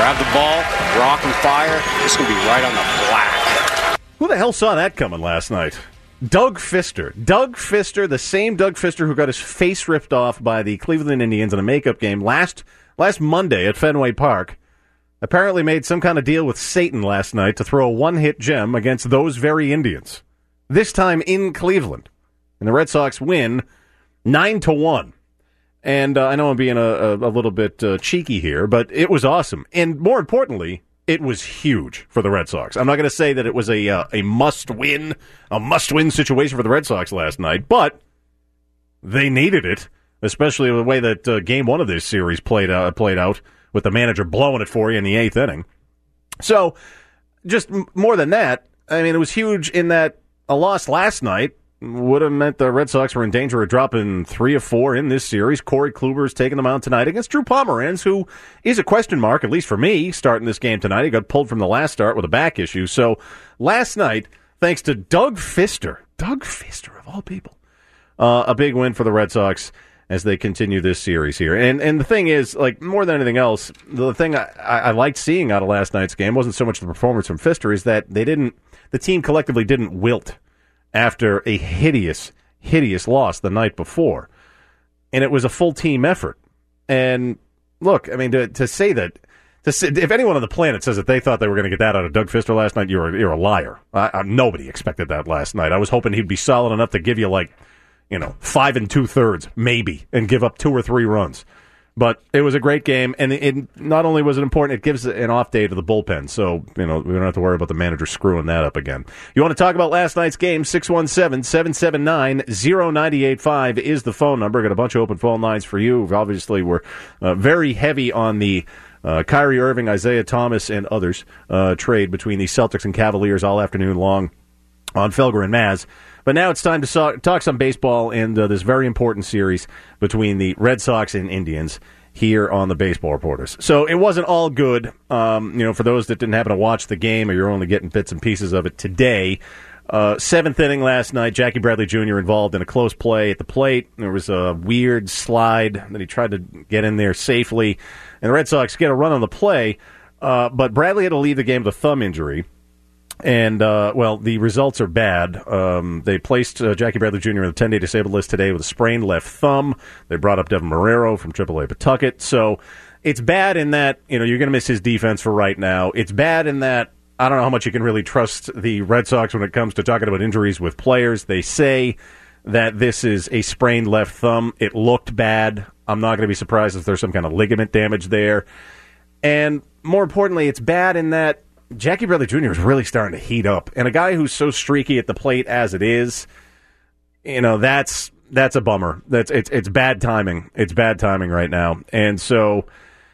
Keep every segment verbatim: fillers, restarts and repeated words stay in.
grab the ball, rock and fire. It's going to be right on the black. Who the hell saw that coming last night? Doug Fister. Doug Fister, the same Doug Fister who got his face ripped off by the Cleveland Indians in a makeup game last last Monday at Fenway Park, apparently made some kind of deal with Satan last night to throw a one-hit gem against those very Indians. This time in Cleveland. And the Red Sox win nine to one. And uh, I know I'm being a, a, a little bit uh, cheeky here, but it was awesome. And more importantly, it was huge for the Red Sox. I'm not going to say that it was a uh, a must-win, a must-win situation for the Red Sox last night, but they needed it, especially the way that uh, Game One of this series played uh, played out with the manager blowing it for you in the eighth inning. So, just m- more than that, I mean, it was huge in that a loss last night would have meant the Red Sox were in danger of dropping three or four in this series. Corey Kluber's taking them out tonight against Drew Pomeranz, who is a question mark, at least for me, starting this game tonight. He got pulled from the last start with a back issue. So last night, thanks to Doug Fister, Doug Fister of all people, uh, a big win for the Red Sox as they continue this series here. And and the thing is, like, more than anything else, the thing I, I liked seeing out of last night's game wasn't so much the performance from Fister, is that they didn't, the team collectively didn't wilt after a hideous, hideous loss the night before. And it was a full team effort. And look, I mean, to, to say that, to say, if anyone on the planet says that they thought they were going to get that out of Doug Fister last night, you're, you're a liar. I, I, nobody expected that last night. I was hoping he'd be solid enough to give you, like, you know, five and two thirds, maybe, and give up two or three runs. But it was a great game, and it, it not only was it important, it gives an off day to the bullpen. So, you know, we don't have to worry about the manager screwing that up again. You want to talk about last night's game? six one seven, seven seven nine, zero nine eight five is the phone number. Got a bunch of open phone lines for you. Obviously, we're uh, very heavy on the uh, Kyrie Irving, Isaiah Thomas, and others uh, trade between the Celtics and Cavaliers all afternoon long on Felger and Maz. But now it's time to so- talk some baseball and uh, this very important series between the Red Sox and Indians here on the Baseball Reporters. So it wasn't all good. Um, you know, for those that didn't happen to watch the game or you're only getting bits and pieces of it today, uh, seventh inning last night, Jackie Bradley Junior involved in a close play at the plate. There was a weird slide that he tried to get in there safely, and the Red Sox get a run on the play, uh, but Bradley had to leave the game with a thumb injury. And, uh, well, the results are bad. Um, they placed uh, Jackie Bradley Junior on the ten-day disabled list today with a sprained left thumb. They brought up Devin Marrero from triple A Pawtucket. So it's bad in that, you know, you're going to miss his defense for right now. It's bad in that I don't know how much you can really trust the Red Sox when it comes to talking about injuries with players. They say that this is a sprained left thumb. It looked bad. I'm not going to be surprised if there's some kind of ligament damage there. And more importantly, it's bad in that Jackie Bradley Junior is really starting to heat up. And a guy who's so streaky at the plate as it is, you know, that's that's a bummer. That's it's it's bad timing. It's bad timing right now. And so,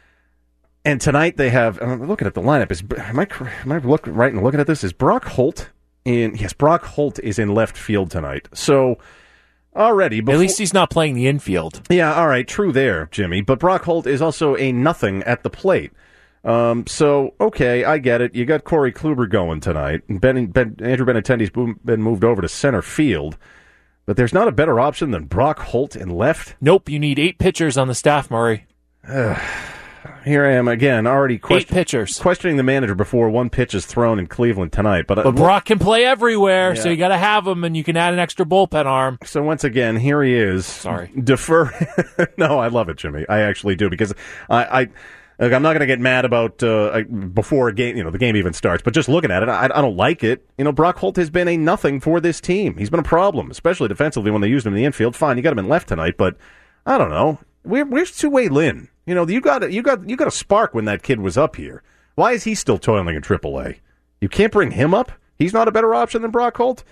and tonight they have, I'm looking at the lineup. Is am I am I look, right and looking at this? Is Brock Holt in? Yes, Brock Holt is in left field tonight. So already, before, at least he's not playing the infield. Yeah, all right, true there, Jimmy. But Brock Holt is also a nothing at the plate. Um, so, okay, I get it. You got Corey Kluber going tonight. And ben, ben, Andrew Benintendi's been moved over to center field. But there's not a better option than Brock Holt in left? Nope, you need eight pitchers on the staff, Murray. Uh, here I am again, already question- eight pitchers. questioning the manager before one pitch is thrown in Cleveland tonight. But, but uh, Brock can play everywhere, yeah. so you got to have him, and you can add an extra bullpen arm. So once again, here he is. Sorry. Defer. No, I love it, Jimmy. I actually do, because I... I Like, I'm not going to get mad about uh, before a game, you know, the game even starts. But just looking at it, I, I don't like it. You know, Brock Holt has been a nothing for this team. He's been a problem, especially defensively when they used him in the infield. Fine, you got him in left tonight, but I don't know. Where, where's Two-Way Lin? You know, you got you got you got a spark when that kid was up here. Why is he still toiling in triple A? You can't bring him up? He's not a better option than Brock Holt?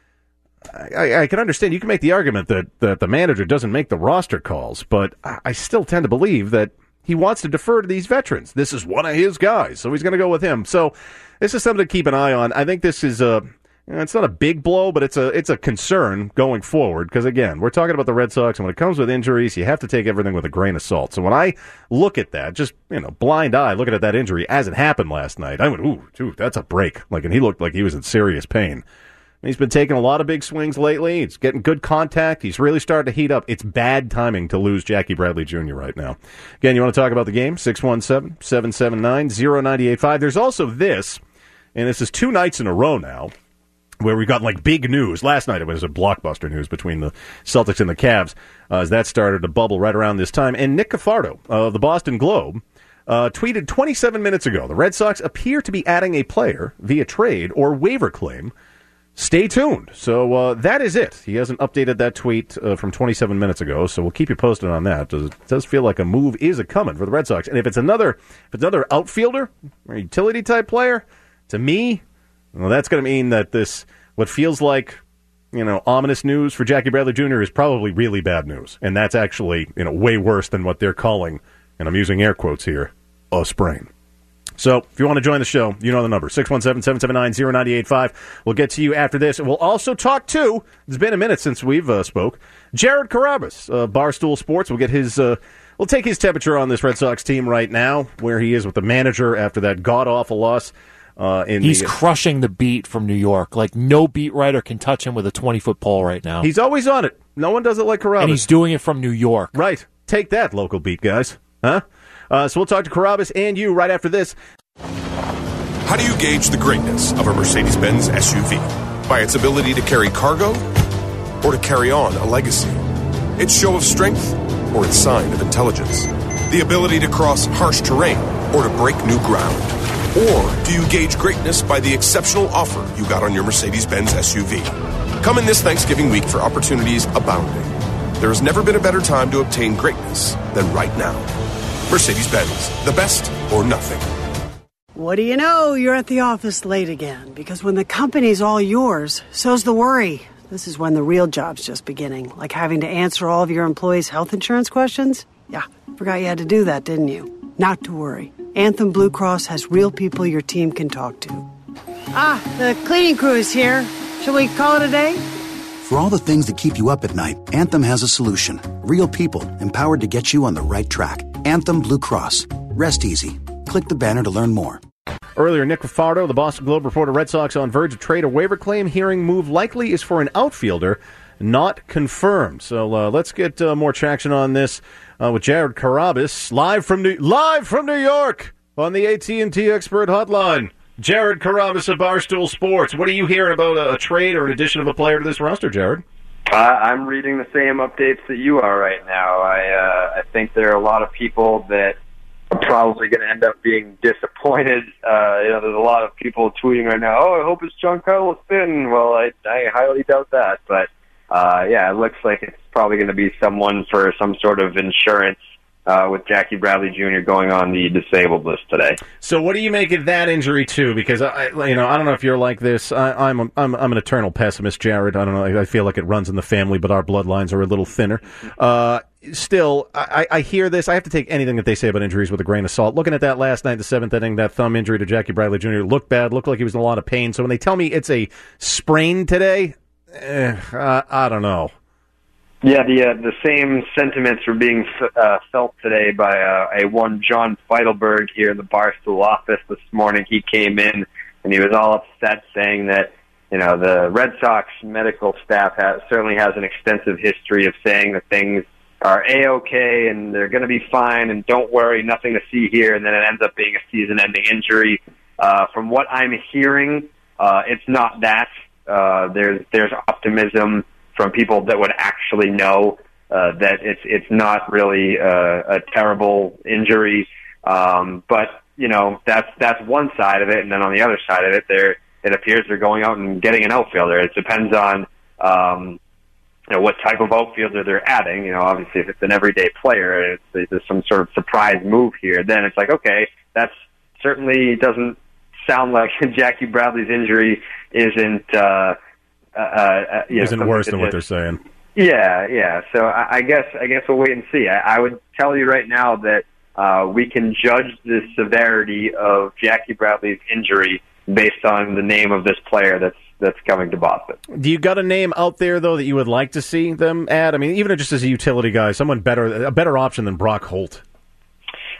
I, I, I can understand. You can make the argument that, that the manager doesn't make the roster calls, but I, I still tend to believe that he wants to defer to these veterans. This is one of his guys, so he's going to go with him. So this is something to keep an eye on. I think this is a, you know, it's not a big blow, but it's a it's a concern going forward because, again, we're talking about the Red Sox, and when it comes with injuries, you have to take everything with a grain of salt. So when I look at that, just, you know, blind eye, looking at that injury as it happened last night, I went, ooh, dude, that's a break. Like, and he looked like he was in serious pain. He's been taking a lot of big swings lately. He's getting good contact. He's really starting to heat up. It's bad timing to lose Jackie Bradley Junior right now. Again, you want to talk about the game? six one seven, seven seven nine, zero nine eight five. There's also this, and this is two nights in a row now, where we've got like big news. Last night it was a blockbuster news between the Celtics and the Cavs uh, as that started to bubble right around this time. And Nick Cafardo of the Boston Globe uh, tweeted twenty-seven minutes ago, the Red Sox appear to be adding a player via trade or waiver claim. Stay tuned. So uh, that is it. He hasn't updated that tweet uh, from twenty-seven minutes ago, so we'll keep you posted on that. It does feel like a move is a coming for the Red Sox. And if it's another if it's another outfielder or utility-type player, to me, well, that's going to mean that this, what feels like, you know, ominous news for Jackie Bradley Junior is probably really bad news. And that's actually, you know, way worse than what they're calling, and I'm using air quotes here, a sprain. So, if you want to join the show, you know the number, six one seven, seven seven nine, zero nine eight five. We'll get to you after this. We'll also talk to, it's been a minute since we've uh, spoke, Jared Carrabis, uh, Barstool Sports. We'll get his, uh, we'll take his temperature on this Red Sox team right now, where he is with the manager after that god-awful loss. Uh, in He's the, crushing the beat from New York. Like, no beat writer can touch him with a twenty-foot pole right now. He's always on it. No one does it like Carrabis. And he's doing it from New York. Right. Take that, local beat guys. Huh? Uh, so we'll talk to Carrabis and you right after this. How do you gauge the greatness of a Mercedes-Benz S U V? By its ability to carry cargo or to carry on a legacy? Its show of strength or its sign of intelligence? The ability to cross harsh terrain or to break new ground? Or do you gauge greatness by the exceptional offer you got on your Mercedes-Benz S U V? Come in this Thanksgiving week for opportunities abounding. There has never been a better time to obtain greatness than right now. Mercedes-Benz, the best or nothing. What do you know? You're at the office late again. Because when the company's all yours, so's the worry. This is when the real job's just beginning. Like having to answer all of your employees' health insurance questions. Yeah, forgot you had to do that, didn't you? Not to worry. Anthem Blue Cross has real people your team can talk to. Ah, the cleaning crew is here. Shall we call it a day? For all the things that keep you up at night, Anthem has a solution. Real people, empowered to get you on the right track. Anthem Blue Cross. Rest easy. Click the banner to learn more. Earlier, Nick Cafardo, the Boston Globe reporter, Red Sox on verge of trade or waiver claim. Hearing move likely is for an outfielder, not confirmed. So uh, let's get uh, more traction on this uh, with Jared Carrabis, live from New- live from New York on the A T and T Expert Hotline. Jared Carrabis of Barstool Sports. What are you hearing about a, a trade or an addition of a player to this roster, Jared? Uh, I'm reading the same updates that you are right now. I uh, I think there are a lot of people that are probably going to end up being disappointed. Uh, you know, there's a lot of people tweeting right now, oh, I hope it's Giancarlo Stanton. Well, I, I highly doubt that. But, uh, yeah, it looks like it's probably going to be someone for some sort of insurance uh, with Jackie Bradley Junior going on the disabled list today. So what do you make of that injury, too? Because, I, you know, I don't know if you're like this. I, I'm, a, I'm I'm an eternal pessimist, Jared. I don't know. I feel like it runs in the family, but our bloodlines are a little thinner. Uh, still, I, I hear this. I have to take anything that they say about injuries with a grain of salt. Looking at that last night, the seventh inning, that thumb injury to Jackie Bradley Junior looked bad, looked like he was in a lot of pain. So when they tell me it's a sprain today, eh, uh, I don't know. Yeah, the uh, the same sentiments were being uh, felt today by uh, a one John Feidelberg here in the Barstool office this morning. He came in and he was all upset, saying that, you know, the Red Sox medical staff has, certainly has an extensive history of saying that things are A-okay and they're going to be fine and don't worry, nothing to see here, and then it ends up being a season-ending injury. Uh, from what I'm hearing, uh, it's not that. Uh, there's there's optimism from people that would actually know uh, that it's it's not really uh, a terrible injury. Um, but, you know, that's that's one side of it. And then on the other side of it, there it appears they're going out and getting an outfielder. It depends on um, you know, what type of outfielder they're adding. You know, obviously, if it's an everyday player, it's, there's some sort of surprise move here. Then it's like, okay, that's certainly doesn't sound like Jackie Bradley's injury isn't uh, uh, uh, you isn't know, worse than what just, they're saying. Yeah, yeah. So I, I guess I guess we'll wait and see. I, I would tell you right now that uh, we can judge the severity of Jackie Bradley's injury based on the name of this player that's that's coming to Boston. Do you got a name out there though that you would like to see them add? I mean, even just as a utility guy, someone better, a better option than Brock Holt.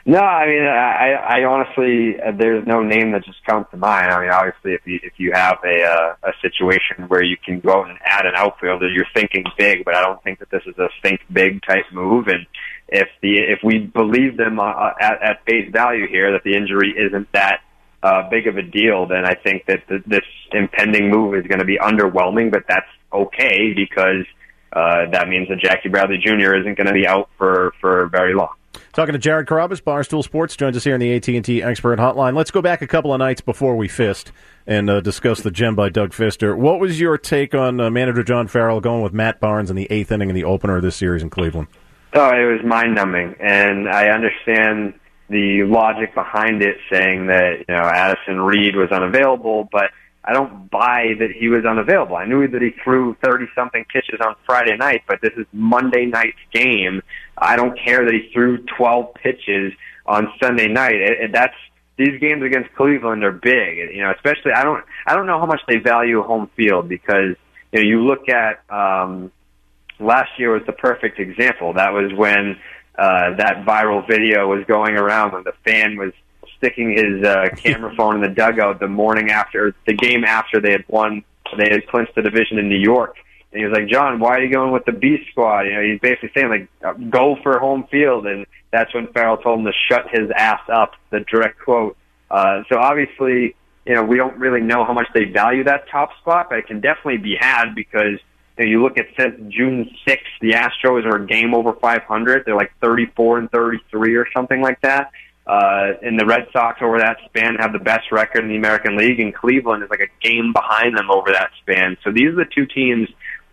No, I mean, I, I honestly, uh, there's no name that just comes to mind. I mean, obviously, if you if you have a uh, a situation where you can go and add an outfielder, you're thinking big. But I don't think that this is a think big type move. And if the if we believe them uh, at, at face value here that the injury isn't that uh, big of a deal, then I think that th- this impending move is going to be underwhelming. But that's okay because uh, that means that Jackie Bradley Junior isn't going to be out for for very long. Talking to Jared Carrabis, Barstool Sports, joins us here on the A T and T Expert Hotline. Let's go back a couple of nights before we fist and uh, discuss the gem by Doug Fister. What was your take on uh, manager John Farrell going with Matt Barnes in the eighth inning in the opener of this series in Cleveland? Oh, it was mind-numbing, and I understand the logic behind it, saying that you know Addison Reed was unavailable, but I don't buy that he was unavailable. I knew that he threw thirty-something pitches on Friday night, but this is Monday night's game. I don't care that he threw twelve pitches on Sunday night. It, it, that's these games against Cleveland are big. You know, especially I don't I don't know how much they value home field because you know you look at um, last year was the perfect example. That was when uh, that viral video was going around when the fan was sticking his uh, camera phone in the dugout the morning after the game after they had won, they had clinched the division in New York. And he was like, John, why are you going with the B squad? You know, he's basically saying like, go for home field. And that's when Farrell told him to shut his ass up, the direct quote. Uh, so obviously, you know, we don't really know how much they value that top spot, but it can definitely be had because you know, you look at since June sixth, the Astros are a game over five hundred. They're like thirty-four and thirty-three or something like that. Uh, and the Red Sox over that span have the best record in the American League, and Cleveland is like a game behind them over that span. So these are the two teams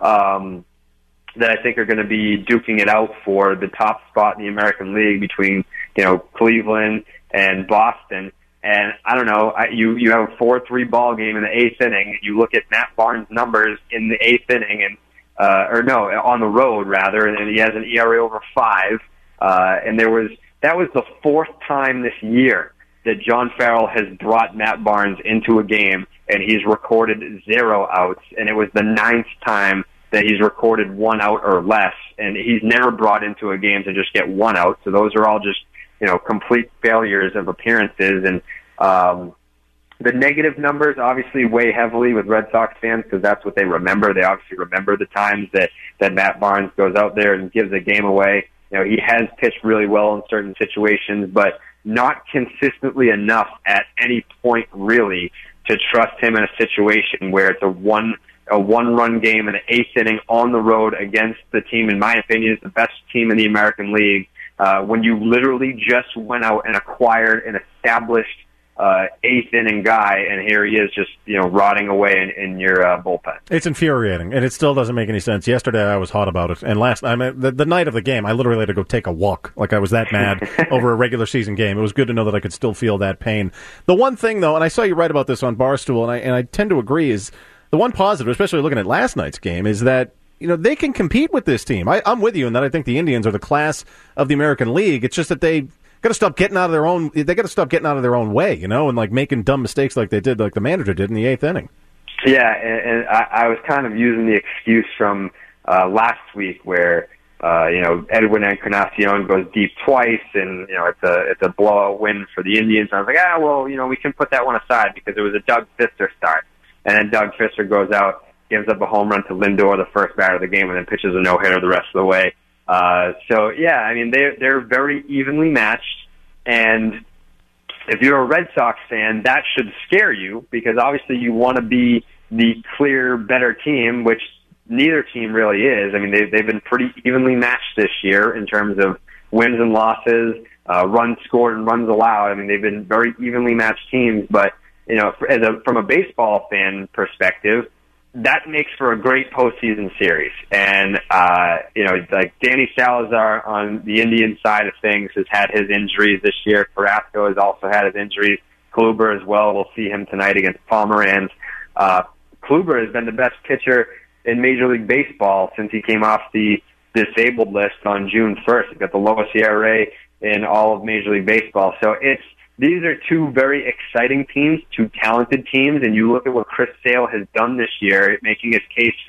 um, that I think are going to be duking it out for the top spot in the American League between, you know, Cleveland and Boston. And I don't know, I, you you have a four three ball game in the eighth inning. You look at Matt Barnes' numbers in the eighth inning, and uh, or no, on the road rather, and he has an E R A over five. Uh, and there was that was the fourth time this year that John Farrell has brought Matt Barnes into a game, and he's recorded zero outs. And it was the ninth time that he's recorded one out or less, and he's never brought into a game to just get one out. So those are all just, you know, complete failures of appearances. And um, the negative numbers obviously weigh heavily with Red Sox fans because that's what they remember. They obviously remember the times that, that Matt Barnes goes out there and gives a game away. You know, he has pitched really well in certain situations, but not consistently enough at any point really to trust him in a situation where it's a one a one-run game in the eighth inning on the road against the team, in my opinion, is the best team in the American League. Uh, when you literally just went out and acquired an established uh, eighth inning guy, and here he is just, you know, rotting away in, in your uh, bullpen. It's infuriating, and it still doesn't make any sense. Yesterday I was hot about it, and last I mean, the, the night of the game, I literally had to go take a walk. Like I was that mad over a regular season game. It was good to know that I could still feel that pain. The one thing, though, and I saw you write about this on Barstool, and I and I tend to agree, is the one positive, especially looking at last night's game, is that you know they can compete with this team. I, I'm with you in that I think the Indians are the class of the American League. It's just that they got to stop getting out of their own. They got to stop getting out of their own way, you know, and like making dumb mistakes like they did, like the manager did in the eighth inning. Yeah, and, and I, I was kind of using the excuse from uh, last week where uh, you know Edwin Encarnacion goes deep twice, and you know it's a it's a blowout win for the Indians. And I was like, ah, well, you know, we can put that one aside because it was a Doug Fister start, and then Doug Fister goes out, gives up a home run to Lindor, the first batter of the game, and then pitches a no-hitter the rest of the way. Uh, so, yeah, I mean, they're, they're very evenly matched, and if you're a Red Sox fan, that should scare you, because obviously you want to be the clear, better team, which neither team really is. I mean, they've, they've been pretty evenly matched this year in terms of wins and losses, uh, runs scored and runs allowed. I mean, they've been very evenly matched teams, but, you know, as a, from a baseball fan perspective, that makes for a great postseason series. And, uh, you know, like Danny Salazar on the Indian side of things has had his injuries this year. Carrasco has also had his injuries. Kluber as well. We'll see him tonight against Pomeranz. Uh, Kluber has been the best pitcher in Major League Baseball since he came off the disabled list on June first. He's got the lowest E R A in all of Major League Baseball. So it's, these are two very exciting teams, two talented teams, and you look at what Chris Sale has done this year, making his case for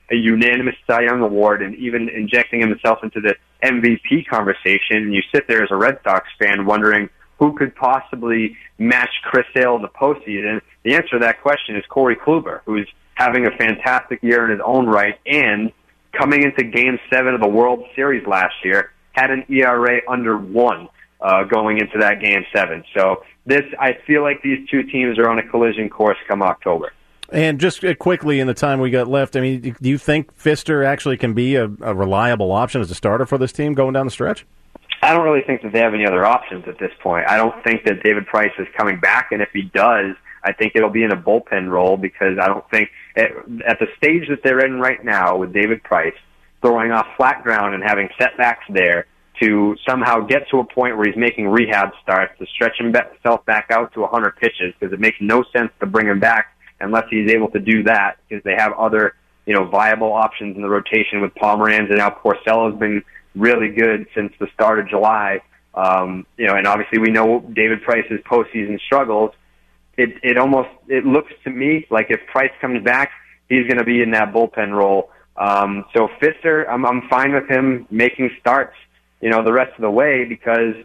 a unanimous Cy Young Award and even injecting himself into the M V P conversation. And you sit there as a Red Sox fan wondering who could possibly match Chris Sale in the postseason. The answer to that question is Corey Kluber, who's having a fantastic year in his own right, and coming into Game seven of the World Series last year, had an E R A under one uh, going into that Game seven. So this, I feel like these two teams are on a collision course come October. And just quickly, in the time we got left, I mean, do you think Fister actually can be a, a reliable option as a starter for this team going down the stretch? I don't really think that they have any other options at this point. I don't think that David Price is coming back, and if he does, I think it'll be in a bullpen role because I don't think at, at the stage that they're in right now with David Price throwing off flat ground and having setbacks there to somehow get to a point where he's making rehab starts to stretch himself back out to one hundred pitches, because it makes no sense to bring him back unless he's able to do that, because they have other, you know, viable options in the rotation with Pomeranz, and now Porcello has been really good since the start of July. Um, you know, and obviously we know David Price's postseason struggles. It it almost it looks to me like if Price comes back, he's going to be in that bullpen role. Um, so Fister, I'm I'm fine with him making starts, you know, the rest of the way, because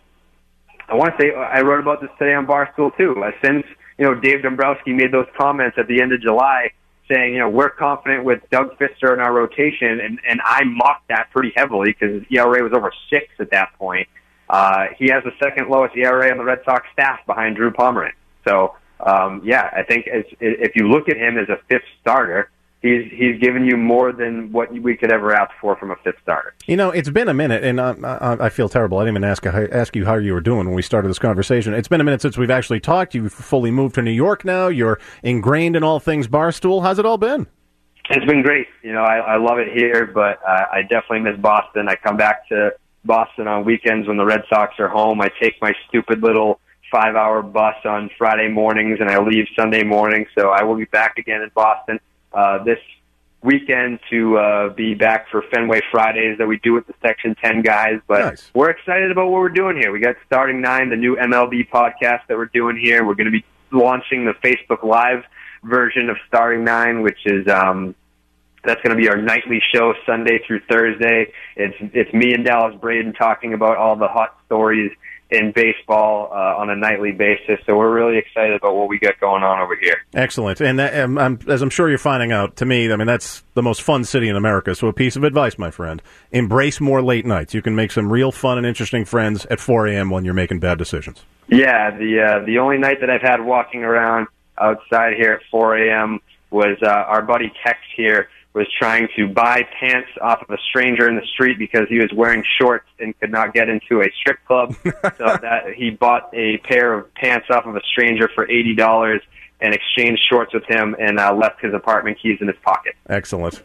I want to say I wrote about this today on Barstool too. Uh, since you know Dave Dombrowski made those comments at the end of July, saying, you know, we're confident with Doug Fister in our rotation, and, and I mocked that pretty heavily because his E R A was over six at that point. Uh, he has the second lowest E R A on the Red Sox staff behind Drew Pomeranz. So, um, yeah, I think as, if you look at him as a fifth starter, he's he's given you more than what we could ever ask for from a fifth starter. You know, it's been a minute, and I, I, I feel terrible. I didn't even ask ask you how you were doing when we started this conversation. It's been a minute since we've actually talked. You've fully moved to New York now. You're ingrained in all things Barstool. How's it all been? It's been great. You know, I, I love it here, but uh, I definitely miss Boston. I come back to Boston on weekends when the Red Sox are home. I take my stupid little five-hour bus on Friday mornings, and I leave Sunday morning. So I will be back again in Boston Uh, this weekend to uh, be back for Fenway Fridays that we do with the Section ten guys. But nice. We're excited about what we're doing here. We got Starting Nine, the new M L B podcast that we're doing here. We're going to be launching the Facebook Live version of Starting Nine, which is um, that's going to be our nightly show Sunday through Thursday. It's it's me and Dallas Braden talking about all the hot stories in baseball uh, on a nightly basis. So we're really excited about what we got going on over here. Excellent. And that, um, I'm, as I'm sure you're finding out, to me, I mean, that's the most fun city in America. So a piece of advice, my friend, embrace more late nights. You can make some real fun and interesting friends at four a.m. when you're making bad decisions. Yeah, the uh, the only night that I've had walking around outside here at four a.m. was uh, our buddy Tex here was trying to buy pants off of a stranger in the street because he was wearing shorts and could not get into a strip club. So that he bought a pair of pants off of a stranger for eighty dollars and exchanged shorts with him and uh, left his apartment keys in his pocket. Excellent.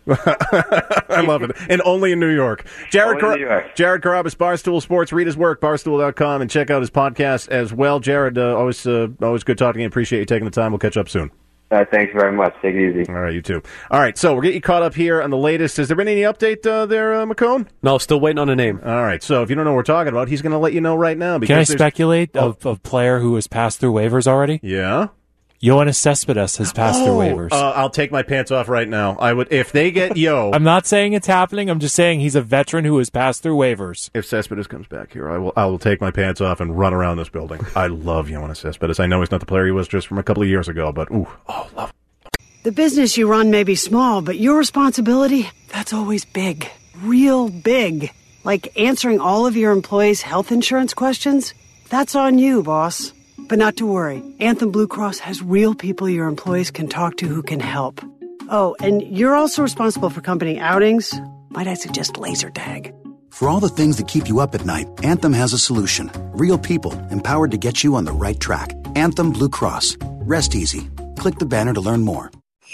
I love it. And only in New York. Jared Car- New York. Jared Carrabis, Barstool Sports. Read his work, barstool dot com, and check out his podcast as well. Jared, uh, always, uh, always good talking to you. Appreciate you taking the time. We'll catch up soon. Uh, thanks very much. Take it easy. All right, you too. All right, so we'll get you caught up here on the latest. Has there been any update uh, there, uh, McCone? No, still waiting on a name. All right, so if you don't know what we're talking about, he's going to let you know right now. Because Can I speculate oh. of a player who has passed through waivers already? Yeah. Yoenis Cespedes has passed oh, through waivers. Uh, I'll take my pants off right now. I would if they get Yo. I'm not saying it's happening. I'm just saying he's a veteran who has passed through waivers. If Cespedes comes back here, I will. I will take my pants off and run around this building. I love Yoenis Cespedes. I know he's not the player he was just from a couple of years ago, but ooh, oh, love him. The business you run may be small, but your responsibility, that's always big. Real big. Like answering all of your employees' health insurance questions? That's on you, boss. But not to worry. Anthem Blue Cross has real people your employees can talk to who can help. Oh, and you're also responsible for company outings. Might I suggest laser tag? For all the things that keep you up at night, Anthem has a solution. Real people empowered to get you on the right track. Anthem Blue Cross. Rest easy. Click the banner to learn more.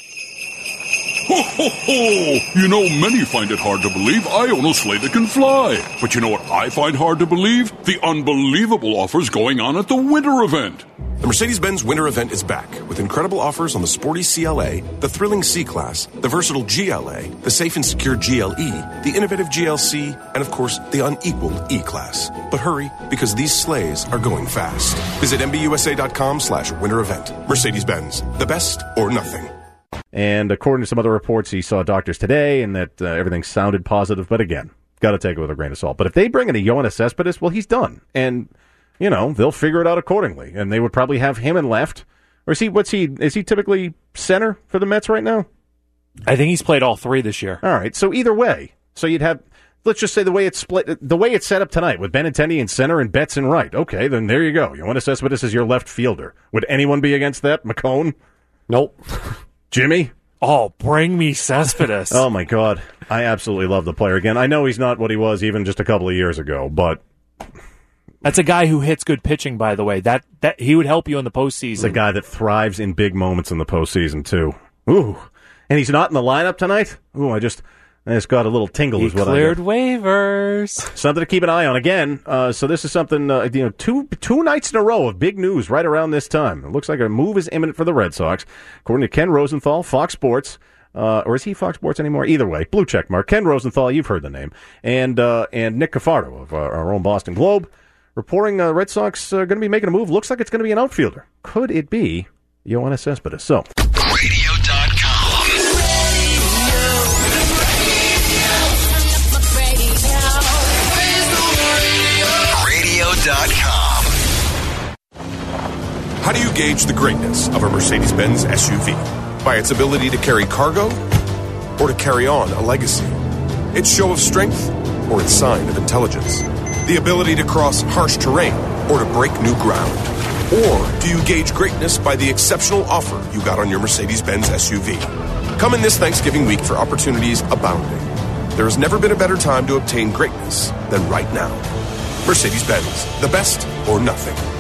Ho, ho, ho! You know, many find it hard to believe I own a sleigh that can fly. But you know what I find hard to believe? The unbelievable offers going on at the winter event. The Mercedes-Benz Winter Event is back with incredible offers on the sporty C L A, the thrilling C-Class, the versatile G L A, the safe and secure G L E, the innovative G L C, and of course, the unequaled E-Class. But hurry, because these sleighs are going fast. Visit M B U S A dot com slash winter event. Mercedes-Benz, the best or nothing. And according to some other reports, he saw doctors today and that uh, everything sounded positive. But again, got to take it with a grain of salt. But if they bring in a Yoenis Cespedes, well, he's done. And, you know, they'll figure it out accordingly. And they would probably have him in left. Or is he, what's he, is he typically center for the Mets right now? I think he's played all three this year. All right. So either way. So you'd have, let's just say the way it's split, the way it's set up tonight with Benintendi in center and Betts in right. Okay, then there you go. Yoenis Cespedes is your left fielder. Would anyone be against that? McCone? Nope. Jimmy? Oh, bring me Cespedes. Oh, my God. I absolutely love the player. Again, I know he's not what he was even just a couple of years ago, but... That's a guy who hits good pitching, by the way. That that he would help you in the postseason. He's a guy that thrives in big moments in the postseason, too. Ooh. And he's not in the lineup tonight? Ooh, I just... I just got a little tingle he is what I cleared got. waivers. Something to keep an eye on. Again, uh, so this is something, uh, you know, two two nights in a row of big news right around this time. It looks like a move is imminent for the Red Sox. According to Ken Rosenthal, Fox Sports, uh, or is he Fox Sports anymore? Either way, blue check mark. Ken Rosenthal, you've heard the name. And uh, and Nick Cafardo of uh, our own Boston Globe, reporting uh, Red Sox are uh, going to be making a move. Looks like it's going to be an outfielder. Could it be Yoenis Cespedes? So. radio dot com. Dot com. How do you gauge the greatness of a Mercedes-Benz S U V? By its ability to carry cargo or to carry on a legacy? Its show of strength or its sign of intelligence? The ability to cross harsh terrain or to break new ground? Or do you gauge greatness by the exceptional offer you got on your Mercedes-Benz S U V? Come in this Thanksgiving week for opportunities abounding. There has never been a better time to obtain greatness than right now. Mercedes-Benz, the best or nothing.